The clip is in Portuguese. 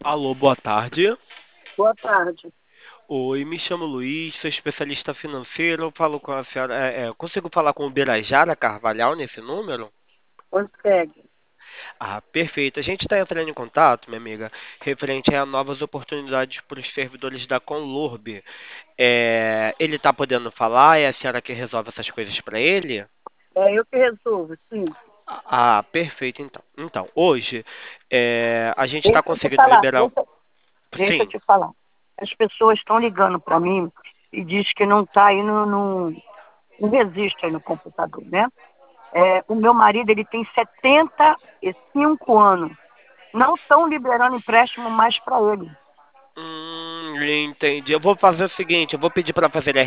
Alô, boa tarde. Boa tarde. Oi, me chamo Luiz, sou especialista financeiro. Eu falo com a senhora. Consigo falar com o Birajara Carvalhal nesse número? Consegue. Ah, perfeito. A gente está entrando em contato, minha amiga, referente a novas oportunidades para os servidores da Conlurb. Ele está podendo falar? É a senhora que resolve essas coisas para ele? É eu que resolvo, sim. Ah, perfeito, então. Então, hoje a gente está Deixa eu te conseguindo falar, liberar. deixa eu Sim. te falar. As pessoas estão ligando para mim e diz que não está aí não resiste aí no computador, né? O meu marido, ele tem 75 anos. Não estão liberando empréstimo mais para ele. Entendi. Eu vou fazer o seguinte, eu vou pedir para fazer